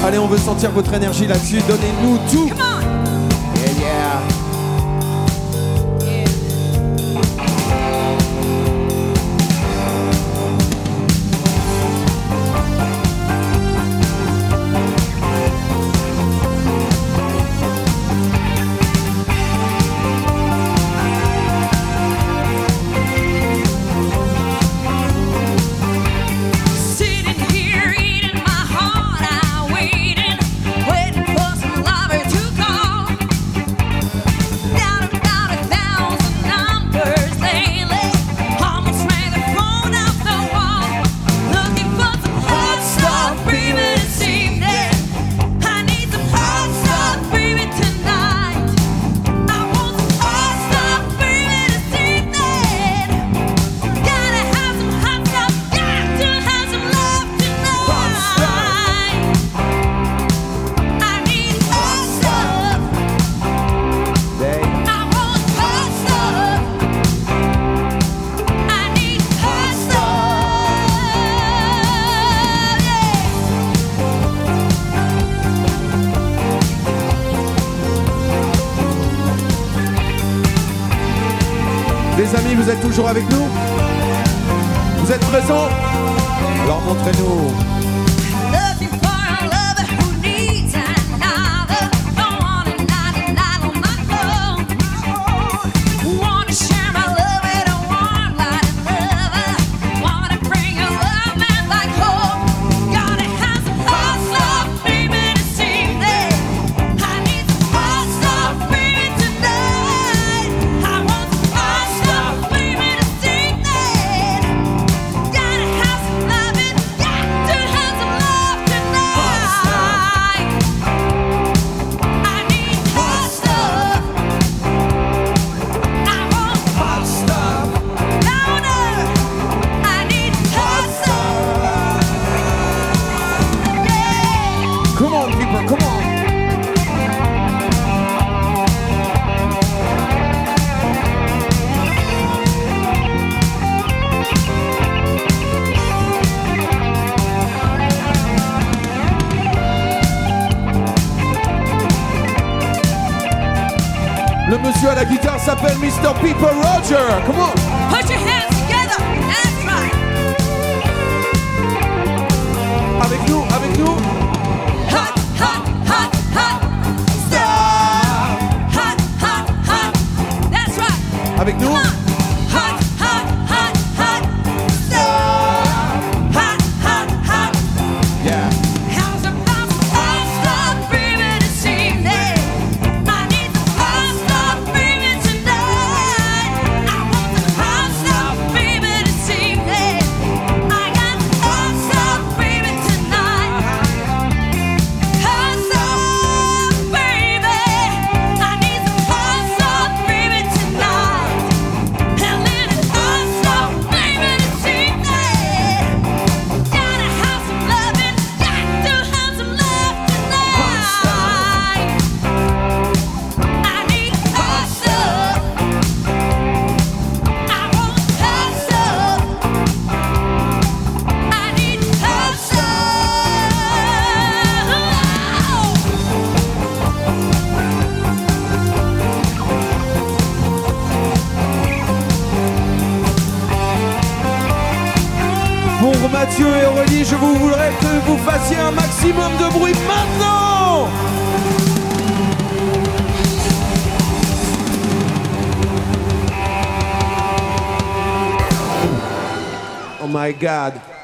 Allez, on veut sentir votre énergie là-dessus. Donnez-nous tout. Yeah, yeah. Les amis, vous êtes toujours avec nous? Vous êtes présents? Alors montrez-nous. Come on, people, come on. Le monsieur à la guitare s'appelle Mr. People Roger. Come on. Put your hands together. That's right. Avec nous, avec nous. Hot, hot, hot, hot. Stop. Hot, hot, hot. That's right. Avec nous. Come on. Hot, hot, hot, hot. Stop. Hot, hot, hot. Yeah. How's about some hot stuff, baby, this evening? I need some hot stuff, baby, tonight. I want some hot stuff, baby, this evening. I got hot stuff, baby, tonight. Hot stuff, baby. I need some hot stuff, baby, tonight. And then it's hot stuff, baby, this evening. Gotta have some loving, got to have some love tonight. I need hot stuff. I want hot stuff. I need hot stuff. Pour Mathieu et Aurélie, je vous voudrais que vous fassiez un maximum de bruit maintenant. Oh my God.